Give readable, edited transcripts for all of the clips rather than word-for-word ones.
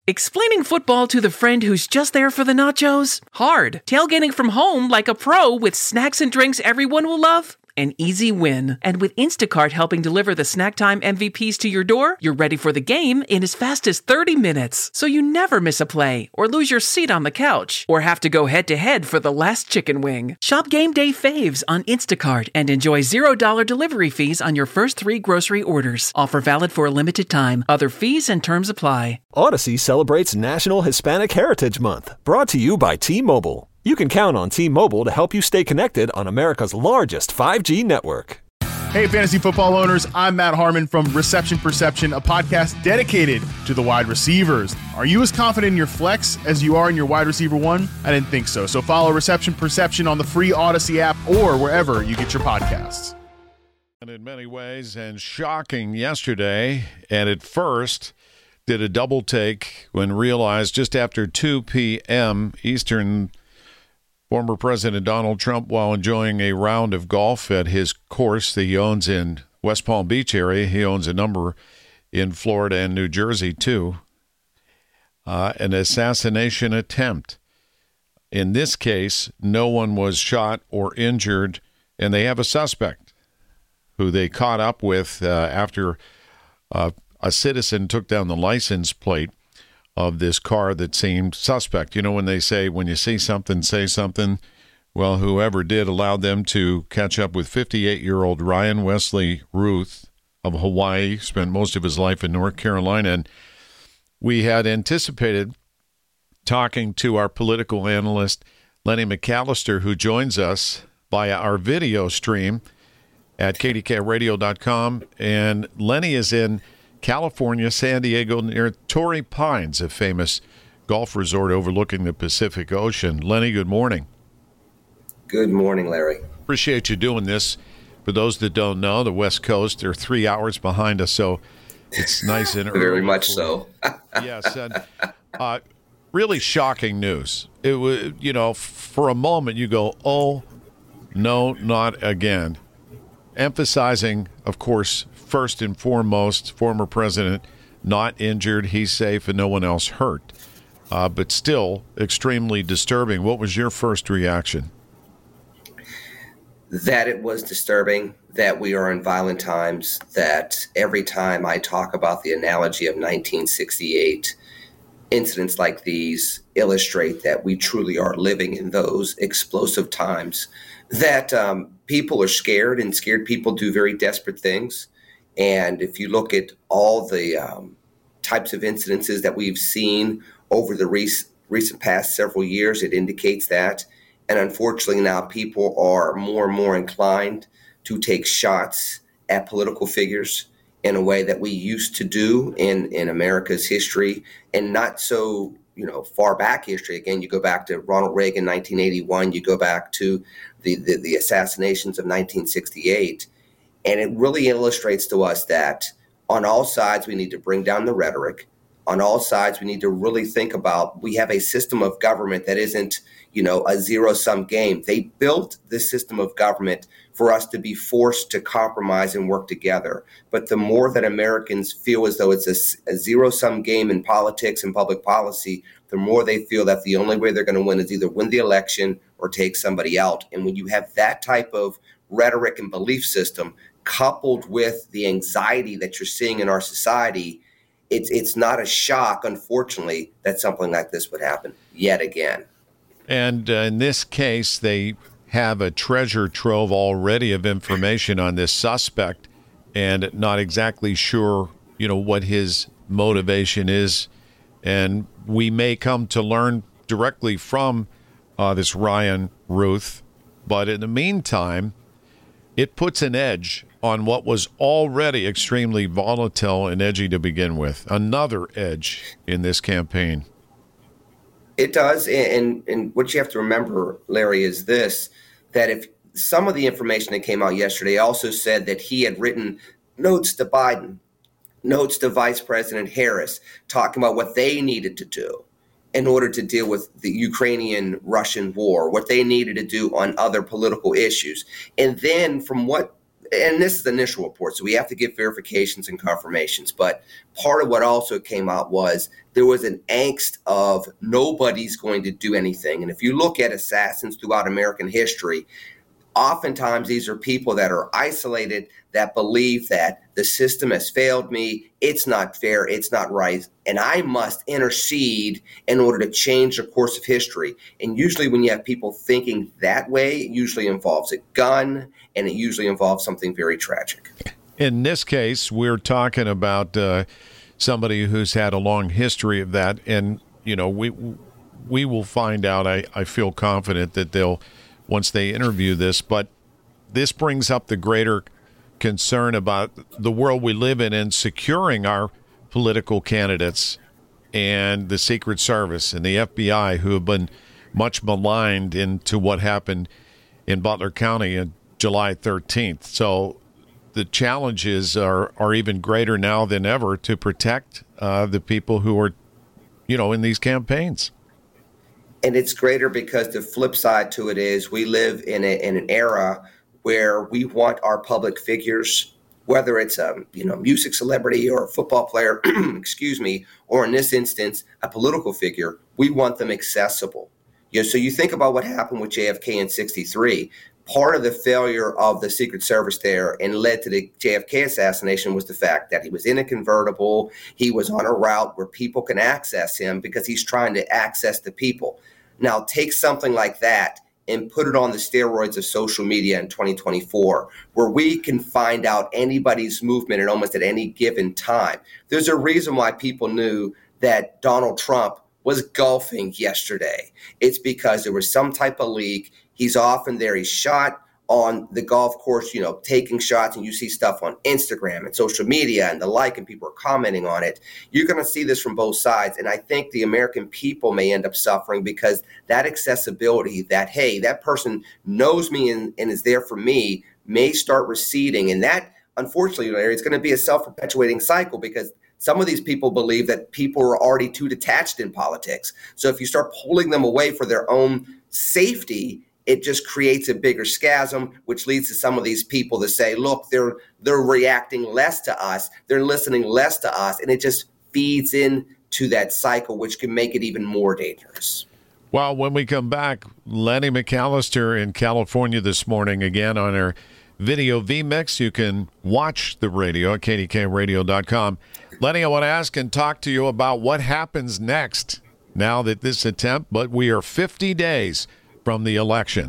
Explaining football to the friend who's just there for the nachos? Hard. Tailgating from home like a pro with snacks and drinks everyone will love? An easy win. And with Instacart helping deliver the snack time MVPs to your door, you're ready for the game in as fast as 30 minutes. So you never miss a play, or lose your seat on the couch, or have to go head-to-head for the last chicken wing. Shop Game Day Faves on Instacart and enjoy $0 delivery fees on your first 3 grocery orders. Offer valid for a limited time. Other fees and terms apply. Odyssey celebrates National Hispanic Heritage Month, brought to you by T-Mobile. You can count on T-Mobile to help you stay connected on America's largest 5G network. Hey, fantasy football owners, I'm Matt Harmon from Reception Perception, a podcast dedicated to the wide receivers. Are you as confident in your flex as you are in your wide receiver one? I didn't think so. So follow Reception Perception on the free Odyssey app or wherever you get your podcasts. And in many ways, and shocking yesterday, and at first did a double take when realized just after 2 p.m. Eastern, former President Donald Trump, while enjoying a round of golf at his course that he owns in West Palm Beach area, he owns a number in Florida and New Jersey too, an assassination attempt. In this case, no one was shot or injured, and they have a suspect who they caught up with after a citizen took down the license plate of this car that seemed suspect. You know, when they say, when you see something, say something. Well, whoever did allowed them to catch up with 58-year-old Ryan Wesley Ruth of Hawaii, spent most of his life in North Carolina. And we had anticipated talking to our political analyst, Lenny McAllister, who joins us via our video stream at kdkradio.com. And Lenny is in California, San Diego, near Torrey Pines, a famous golf resort overlooking the Pacific Ocean. Lenny, good morning. Good morning, Larry. Appreciate you doing this. For those that don't know, the West Coast, they're 3 hours behind us, so it's nice and early. Very much so. Yes, and really shocking news. It was, you know, for a moment you go, oh, no, not again. Emphasizing, of course, first and foremost, former president not injured, he's safe, and no one else hurt. But still extremely disturbing. What was your first reaction? That it was disturbing, that we are in violent times, that every time I talk about the analogy of 1968, incidents like these illustrate that we truly are living in those explosive times, that people are scared, and scared people do very desperate things. And if you look at all the types of incidences that we've seen over the recent past several years, it indicates that. And unfortunately now people are more and more inclined to take shots at political figures in a way that we used to do in America's history, and not so, far back history. Again, you go back to Ronald Reagan, 1981, you go back to the assassinations of 1968. And it really illustrates to us that on all sides, we need to bring down the rhetoric. On all sides, we need to really think about, we have a system of government that isn't, a zero-sum game. They built this system of government for us to be forced to compromise and work together. But the more that Americans feel as though it's a zero-sum game in politics and public policy, the more they feel that the only way they're going to win is either win the election or take somebody out. And when you have that type of rhetoric and belief system, coupled with the anxiety that you're seeing in our society, it's not a shock, unfortunately, that something like this would happen yet again. And in this case, they have a treasure trove already of information on this suspect, and not exactly sure, what his motivation is. And we may come to learn directly from this Ryan Ruth. But in the meantime, it puts an edge on what was already extremely volatile and edgy to begin with. Another edge in this campaign. It does. And what you have to remember, Larry, is this, that if some of the information that came out yesterday also said that he had written notes to Biden, notes to Vice President Harris, talking about what they needed to do in order to deal with the Ukrainian-Russian war, what they needed to do on other political issues. And then from what and this is initial report, so we have to get verifications and confirmations. But part of what also came out was there was an angst of nobody's going to do anything. And if you look at assassins throughout American history, oftentimes these are people that are isolated, that believe that the system has failed me, it's not fair, it's not right, and I must intercede in order to change the course of history. And usually when you have people thinking that way, it usually involves a gun, and it usually involves something very tragic. In this case, we're talking about somebody who's had a long history of that, and we will find out. I feel confident that they'll, once they interview this, but this brings up the greater concern about the world we live in and securing our political candidates and the Secret Service and the FBI, who have been much maligned into what happened in Butler County on July 13th. So the challenges are even greater now than ever to protect the people who are, in these campaigns. And it's greater because the flip side to it is we live in an era where we want our public figures, whether it's a music celebrity or a football player, or in this instance, a political figure, we want them accessible. So you think about what happened with JFK in '63. Part of the failure of the Secret Service there and led to the JFK assassination was the fact that he was in a convertible. He was on a route where people can access him because he's trying to access the people. Now take something like that and put it on the steroids of social media in 2024, where we can find out anybody's movement at almost at any given time. There's a reason why people knew that Donald Trump was golfing yesterday. It's because there was some type of leak. He's often there. He's shot on the golf course, taking shots, and you see stuff on Instagram and social media and the like, and people are commenting on it. You're going to see this from both sides. And I think the American people may end up suffering because that accessibility, that, hey, that person knows me and is there for me, may start receding. And that, unfortunately, Larry, it's going to be a self-perpetuating cycle because some of these people believe that people are already too detached in politics. So if you start pulling them away for their own safety, it just creates a bigger schism, which leads to some of these people to say, look, they're reacting less to us, they're listening less to us, and it just feeds into that cycle, which can make it even more dangerous. Well, when we come back, Lenny McAllister in California this morning, again on our video vMix. You can watch the radio at kdkradio.com. Lenny, I want to ask and talk to you about what happens next now that this attempt, but we are 50 days from the election.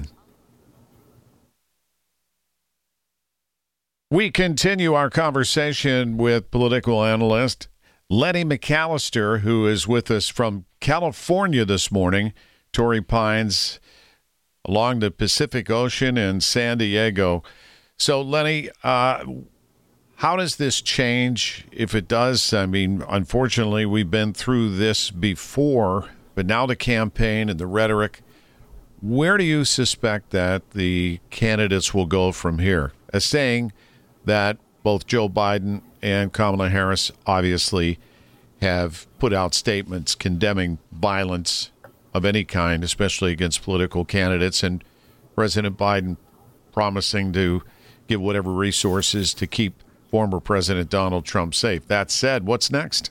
We continue our conversation with political analyst Lenny McAllister, who is with us from California this morning. Torrey Pines along the Pacific Ocean and San Diego. So, Lenny, how does this change, if it does? I mean, unfortunately, we've been through this before, but now the campaign and the rhetoric. Where do you suspect that the candidates will go from here? As saying that both Joe Biden and Kamala Harris obviously have put out statements condemning violence of any kind, especially against political candidates, and President Biden promising to give whatever resources to keep former President Donald Trump safe. That said, what's next?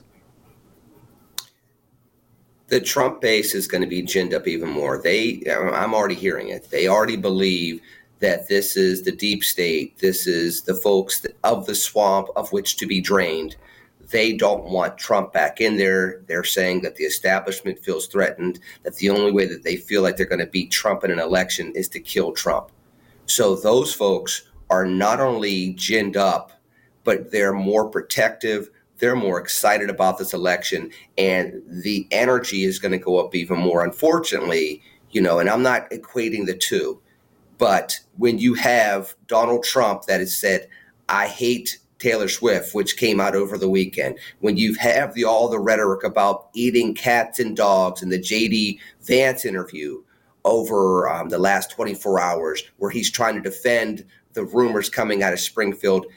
The Trump base is going to be ginned up even more. I'm already hearing it. They already believe that this is the deep state. This is the folks of the swamp of which to be drained. They don't want Trump back in there. They're saying that the establishment feels threatened, that the only way that they feel like they're going to beat Trump in an election is to kill Trump. So those folks are not only ginned up, but they're more protective. They're more excited about this election, and the energy is going to go up even more. Unfortunately, and I'm not equating the two, but when you have Donald Trump that has said, I hate Taylor Swift, which came out over the weekend, when you have all the rhetoric about eating cats and dogs and the J.D. Vance interview over the last 24 hours, where he's trying to defend the rumors coming out of Springfield,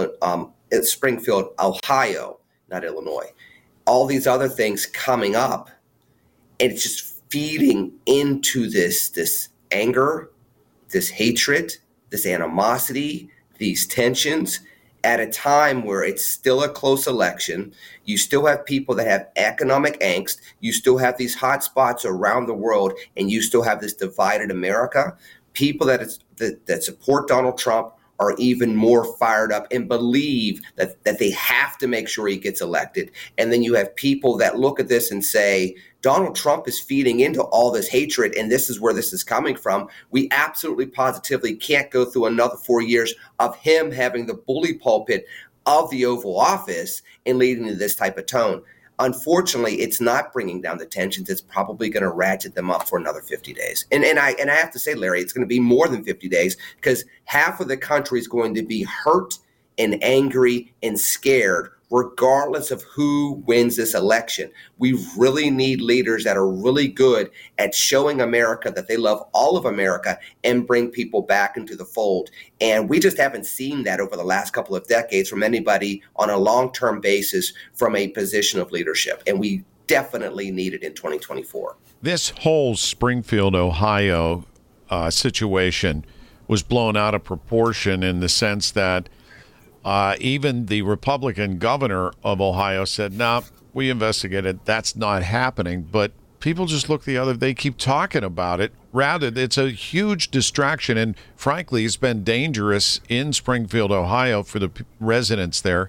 Ohio, not Illinois, all these other things coming up, and it's just feeding into this anger, this hatred, this animosity, these tensions at a time where it's still a close election. You still have people that have economic angst. You still have these hot spots around the world, and you still have this divided America. People that support Donald Trump are even more fired up and believe that they have to make sure he gets elected. And then you have people that look at this and say, Donald Trump is feeding into all this hatred, and this is where this is coming from. We absolutely positively can't go through another 4 years of him having the bully pulpit of the Oval Office and leading to this type of tone. Unfortunately, it's not bringing down the tensions. It's probably going to ratchet them up for another 50 days. And I have to say, Larry, it's going to be more than 50 days because half of the country is going to be hurt and angry and scared regardless of who wins this election. We really need leaders that are really good at showing America that they love all of America and bring people back into the fold. And we just haven't seen that over the last couple of decades from anybody on a long-term basis from a position of leadership. And we definitely need it in 2024. This whole Springfield, Ohio situation was blown out of proportion in the sense that even the Republican governor of Ohio said, "No, we investigated. That's not happening." But people just look the other. They keep talking about it. Rather, it's a huge distraction, and frankly, it's been dangerous in Springfield, Ohio, for the residents there.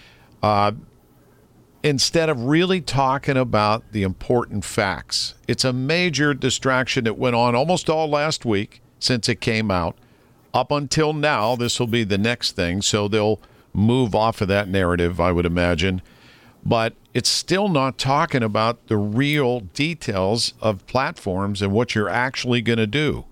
Instead of really talking about the important facts, it's a major distraction that went on almost all last week since it came out. Up until now, this will be the next thing, so they'll move off of that narrative, I would imagine. But it's still not talking about the real details of platforms and what you're actually going to do.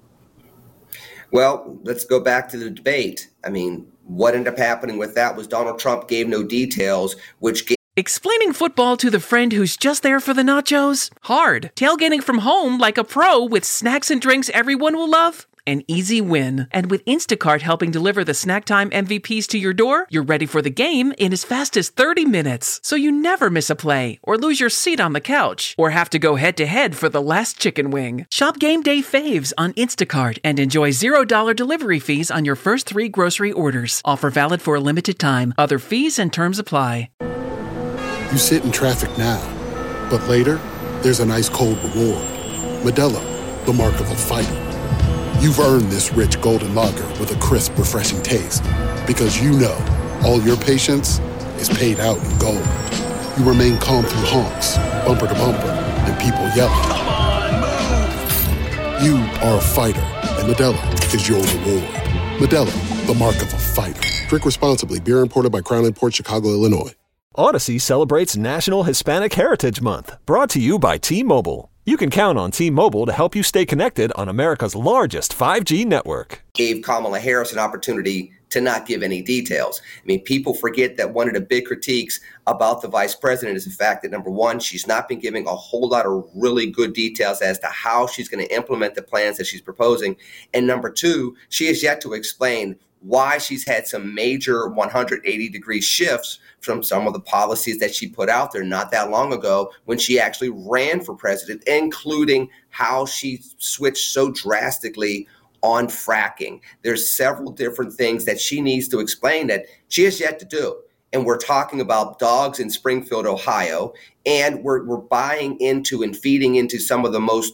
Well, let's go back to the debate. I mean, what ended up happening with that was Donald Trump gave no details, which Explaining football to the friend who's just there for the nachos? Hard. Tailgating from home like a pro with snacks and drinks everyone will love? An easy win. And with Instacart helping deliver the snack time MVPs to your door, you're ready for the game in as fast as 30 minutes. So you never miss a play or lose your seat on the couch or have to go head-to-head for the last chicken wing. Shop Game Day Faves on Instacart and enjoy $0 delivery fees on your first 3 grocery orders. Offer valid for a limited time. Other fees and terms apply. You sit in traffic now, but later, there's an ice-cold reward. Modelo, the mark of a fighter. You've earned this rich golden lager with a crisp, refreshing taste. Because you know, all your patience is paid out in gold. You remain calm through honks, bumper to bumper, and people yelling. Come on, move! You are a fighter, and Modelo is your reward. Modelo, the mark of a fighter. Drink responsibly. Beer imported by Crown Imports, Chicago, Illinois. Odyssey celebrates National Hispanic Heritage Month, brought to you by T-Mobile. You can count on T-Mobile to help you stay connected on America's largest 5G network. Gave Kamala Harris an opportunity to not give any details. I mean, people forget that one of the big critiques about the vice president is the fact that, number one, she's not been giving a whole lot of really good details as to how she's going to implement the plans that she's proposing. And number two, she has yet to explain why she's had some major 180-degree shifts from some of the policies that she put out there not that long ago when she actually ran for president, including how she switched so drastically on fracking. There's several different things that she needs to explain that she has yet to do. And we're talking about dogs in Springfield, Ohio, and we're buying into and feeding into some of the most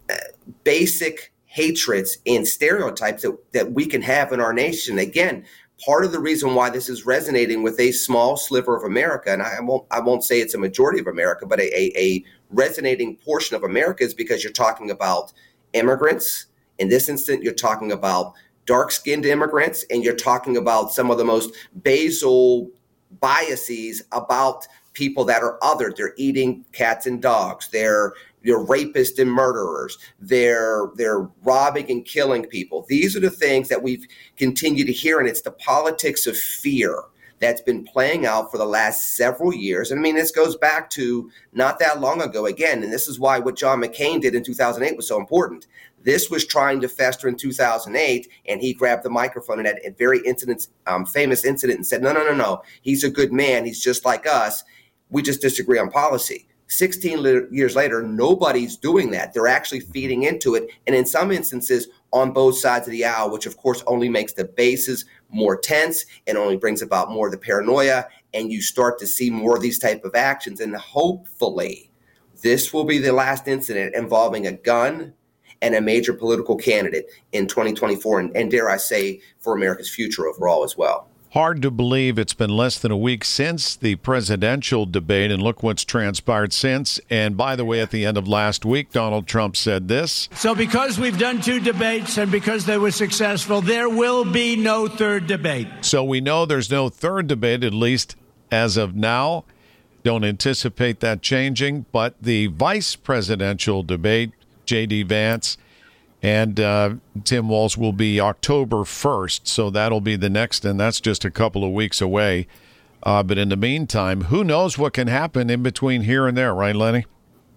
basic hatreds and stereotypes that we can have in our nation. Again, part of the reason why this is resonating with a small sliver of America, and I won't say it's a majority of America, but a resonating portion of America, is because you're talking about immigrants. In this instance, you're talking about dark-skinned immigrants, and you're talking about some of the most basal biases about people that are othered. They're eating cats and dogs. They're rapists and murderers. They're robbing and killing people. These are the things that we've continued to hear, and it's the politics of fear that's been playing out for the last several years. And I mean, this goes back to not that long ago again, and this is why what John McCain did in 2008 was so important. This was trying to fester in 2008, and he grabbed the microphone in that very famous incident and said, no, he's a good man. He's just like us. We just disagree on policy. 16 years later, nobody's doing that. They're actually feeding into it, and in some instances, on both sides of the aisle, which of course only makes the bases more tense and only brings about more of the paranoia. And you start to see more of these type of actions. And hopefully this will be the last incident involving a gun and a major political candidate in 2024. And dare I say, for America's future overall as well. Hard to believe it's been less than a week since the presidential debate, and look what's transpired since. And by the way, at the end of last week, Donald Trump said this. So because we've done 2 debates and because they were successful, there will be no third debate. So we know there's no third debate, at least as of now. Don't anticipate that changing. But the vice presidential debate, J.D. Vance and Tim Walz, will be October 1st. So that'll be the next, and that's just a couple of weeks away. But in the meantime, who knows what can happen in between here and there, right, Lenny?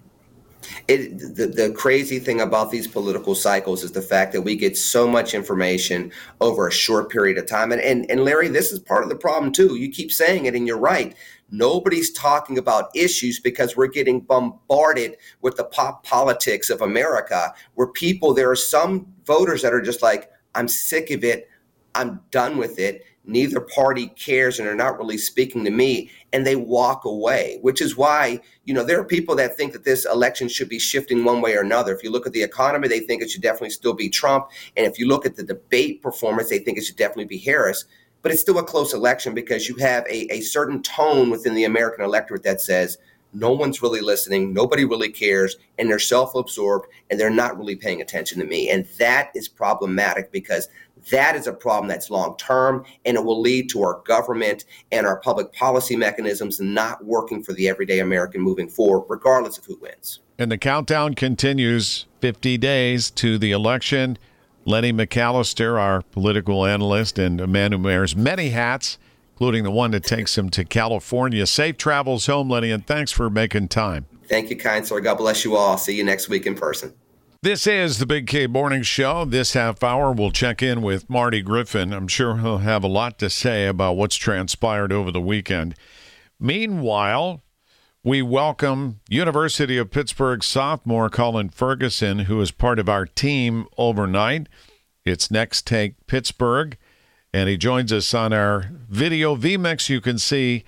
The crazy thing about these political cycles is the fact that we get so much information over a short period of time. And Larry, this is part of the problem, too. You keep saying it, and you're right. Nobody's talking about issues because we're getting bombarded with the pop politics of America, where there are some voters that are just like, I'm sick of it. I'm done with it. Neither party cares, and they're not really speaking to me, and they walk away, which is why, there are people that think that this election should be shifting one way or another. If you look at the economy, they think it should definitely still be Trump. And if you look at the debate performance, they think it should definitely be Harris. But it's still a close election because you have a certain tone within the American electorate that says no one's really listening, nobody really cares, and they're self-absorbed, and they're not really paying attention to me. And that is problematic because that is a problem that's long-term, and it will lead to our government and our public policy mechanisms not working for the everyday American moving forward, regardless of who wins. And the countdown continues, 50 days to the election. Lenny McAllister, our political analyst and a man who wears many hats, including the one that takes him to California. Safe travels home, Lenny, and thanks for making time. Thank you, kind sir. God bless you all. I'll see you next week in person. This is the Big K Morning Show. This half hour, we'll check in with Marty Griffin. I'm sure he'll have a lot to say about what's transpired over the weekend. Meanwhile, we welcome University of Pittsburgh sophomore Colin Ferguson, who is part of our team overnight. It's Next Take Pittsburgh, and he joins us on our video VMix. You can see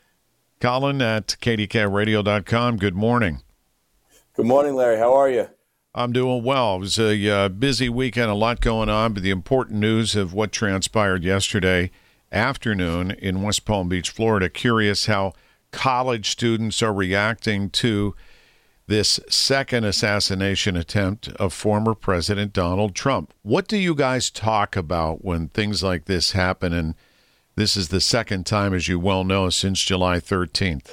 Colin at kdkradio.com. Good morning. Good morning, Larry. How are you? I'm doing well. It was a busy weekend, a lot going on, but the important news of what transpired yesterday afternoon in West Palm Beach, Florida. Curious how college students are reacting to this second assassination attempt of former President Donald Trump. What do you guys talk about when things like this happen? And this is the second time, as you well know, since July 13th.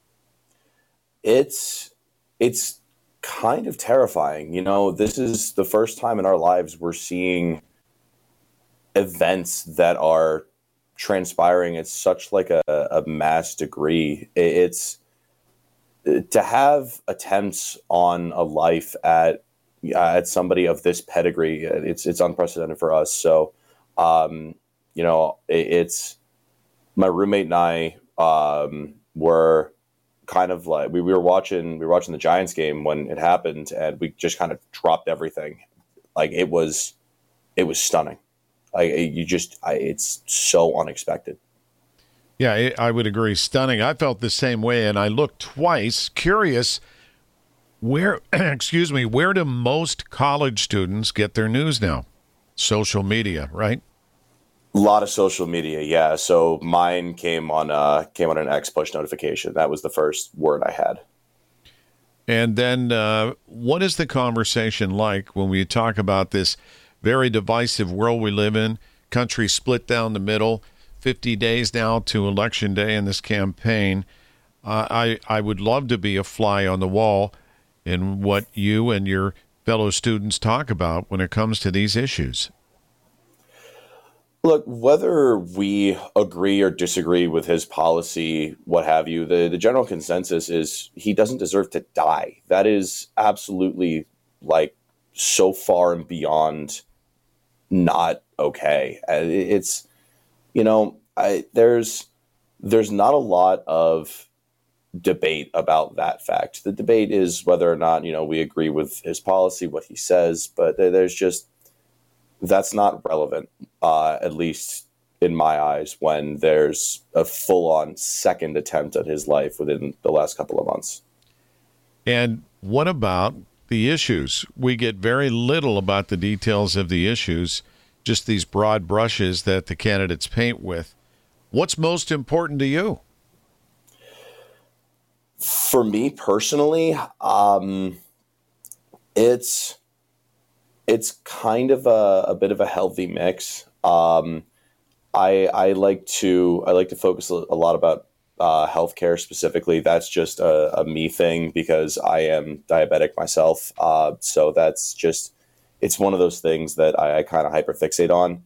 It's kind of terrifying. This is the first time in our lives we're seeing events that are transpiring at such like a mass degree. It's to have attempts on a life at somebody of this pedigree. It's unprecedented for us. So, it's my roommate and I were kind of like we were watching the Giants game when it happened, and we just kind of dropped everything. Like it was stunning. It's so unexpected. Yeah, I would agree. Stunning. I felt the same way, and I looked twice. Curious, where do most college students get their news now? Social media, right? A lot of social media, yeah. So mine came on an X push notification. That was the first word I had. And then what is the conversation like when we talk about this very divisive world we live in, country split down the middle, 50 days now to Election Day in this campaign? I would love to be a fly on the wall in what you and your fellow students talk about when it comes to these issues. Look, whether we agree or disagree with his policy, what have you, the general consensus is he doesn't deserve to die. That is absolutely like so far and beyond not okay. It's, there's not a lot of debate about that fact. The debate is whether or not, we agree with his policy, what he says, but there's just, that's not relevant, at least in my eyes, when there's a full-on second attempt at his life within the last couple of months. And what about the issues? We get very little about the details of the issues, just these broad brushes that the candidates paint with. What's most important to you? For me personally, it's kind of a bit of a healthy mix. I like to focus a lot about healthcare specifically. That's just a me thing because I am diabetic myself. So that's just, it's one of those things that I kind of hyperfixate on.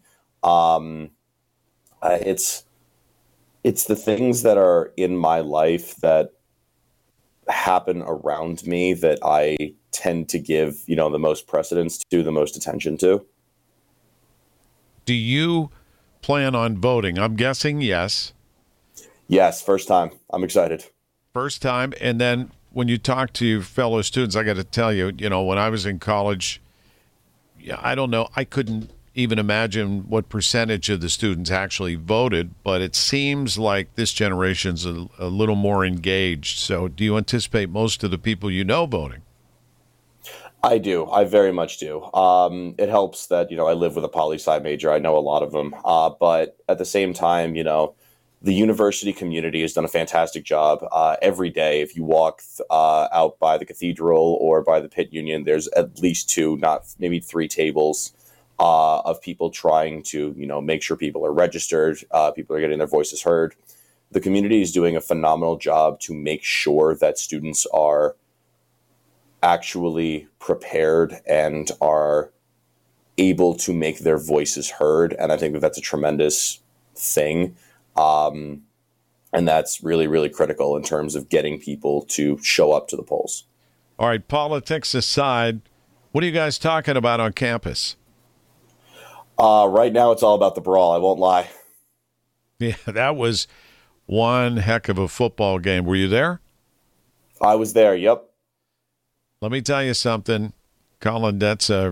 It's the things that are in my life that happen around me that I tend to give, the most precedence to, the most attention to. Do you plan on voting? I'm guessing yes. Yes, first time. I'm excited. First time. And then when you talk to your fellow students, I got to tell you, when I was in college, I don't know, I couldn't even imagine what percentage of the students actually voted, but it seems like this generation's a little more engaged. So do you anticipate most of the people voting? I do. I very much do. It helps that, I live with a poli-sci major. I know a lot of them. But at the same time, the university community has done a fantastic job. Every day, if you walk out by the cathedral or by the Pitt Union, there's at least 2, maybe 3 tables of people trying to, make sure people are registered, people are getting their voices heard. The community is doing a phenomenal job to make sure that students are actually prepared and are able to make their voices heard. And I think that that's a tremendous thing. And that's really, really critical in terms of getting people to show up to the polls. All right, politics aside, what are you guys talking about on campus? Right now, it's all about the brawl. I won't lie. Yeah, that was one heck of a football game. Were you there? I was there, yep. Let me tell you something, Colin, that's a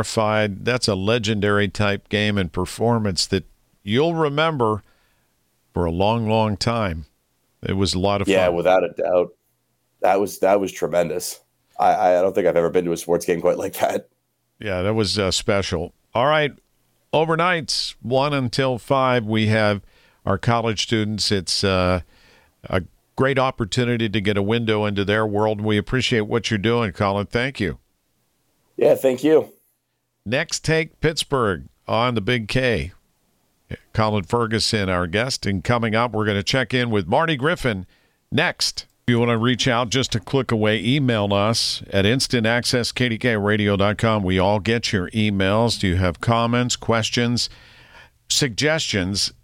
legendary type game and performance that you'll remember for a long, long time. It was a lot of fun. Yeah, without a doubt. That was tremendous. I don't think I've ever been to a sports game quite like that. Yeah, that was special. All right, overnights, 1 until 5, we have our college students. It's a great opportunity to get a window into their world. We appreciate what you're doing, Colin. Thank you. Yeah, thank you. Next Take Pittsburgh on the Big K. Colin Ferguson, our guest. And coming up, we're going to check in with Marty Griffin next. If you want to reach out, just a click away, email us at instantaccesskdkradio.com. We all get your emails. Do you have comments, questions, suggestions?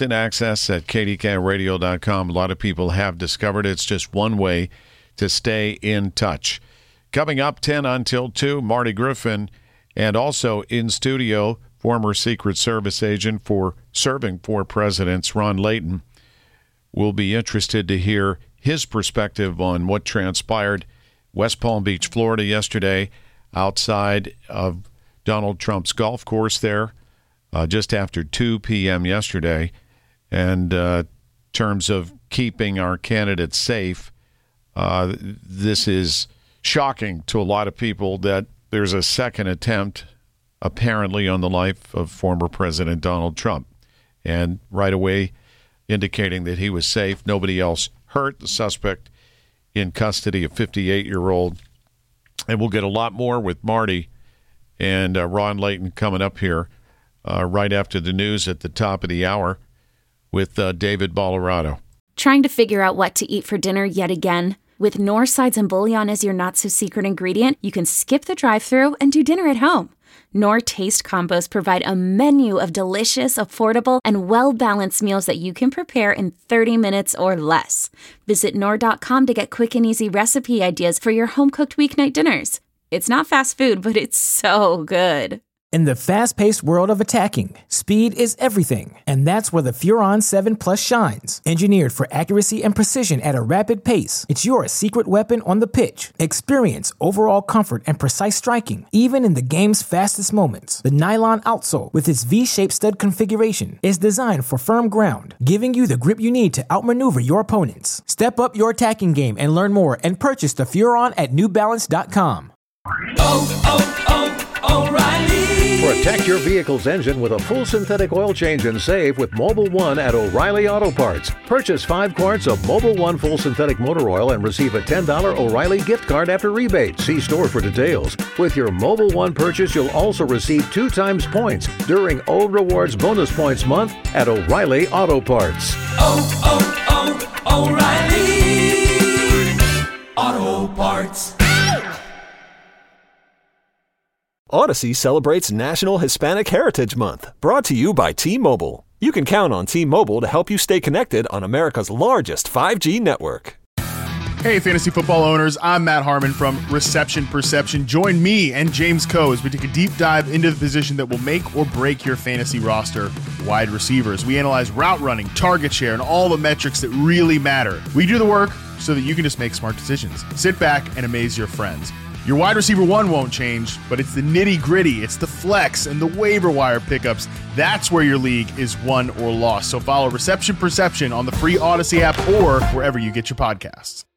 instantaccess@kdkradio.com. A lot of people have discovered it's just one way to stay in touch. Coming up 10 until 2, Marty Griffin, and also in studio, former Secret Service agent for serving 4 presidents, Ron Layton. We'll be interested to hear his perspective on what transpired West Palm Beach, Florida yesterday outside of Donald Trump's golf course there. Just after 2 p.m. yesterday, and terms of keeping our candidates safe, this is shocking to a lot of people that there's a second attempt apparently on the life of former President Donald Trump, and right away indicating that he was safe, nobody else hurt. The suspect in custody, a 58-year-old, and we'll get a lot more with Marty and Ron Layton coming up here right after the news at the top of the hour with David Bolorado. Trying to figure out what to eat for dinner yet again? With Knorr Sides and Bouillon as your not-so-secret ingredient, you can skip the drive-thru and do dinner at home. Knorr Taste Combos provide a menu of delicious, affordable, and well-balanced meals that you can prepare in 30 minutes or less. Visit Knorr.com to get quick and easy recipe ideas for your home-cooked weeknight dinners. It's not fast food, but it's so good. In the fast-paced world of attacking, speed is everything, and that's where the Furon 7 Plus shines. Engineered for accuracy and precision at a rapid pace, it's your secret weapon on the pitch. Experience overall comfort and precise striking, even in the game's fastest moments. The nylon outsole, with its V-shaped stud configuration, is designed for firm ground, giving you the grip you need to outmaneuver your opponents. Step up your attacking game and learn more and purchase the Furon at NewBalance.com. O'Reilly. Protect your vehicle's engine with a full synthetic oil change and save with Mobil 1 at O'Reilly Auto Parts. Purchase 5 quarts of Mobil 1 full synthetic motor oil and receive a $10 O'Reilly gift card after rebate. See store for details. With your Mobil 1 purchase, you'll also receive 2 times points during O Rewards Bonus Points Month at O'Reilly Auto Parts. O'Reilly Auto Parts. Odyssey celebrates National Hispanic Heritage Month, brought to you by T-Mobile. You can count on T-Mobile to help you stay connected on America's largest 5G network. Hey, fantasy football owners, I'm Matt Harmon from Reception Perception. Join me and James Coe as we take a deep dive into the position that will make or break your fantasy roster, wide receivers. We analyze route running, target share, and all the metrics that really matter. We do the work so that you can just make smart decisions. Sit back and amaze your friends. Your wide receiver one won't change, but it's the nitty-gritty, it's the flex and the waiver wire pickups. That's where your league is won or lost. So follow Reception Perception on the free Odyssey app or wherever you get your podcasts.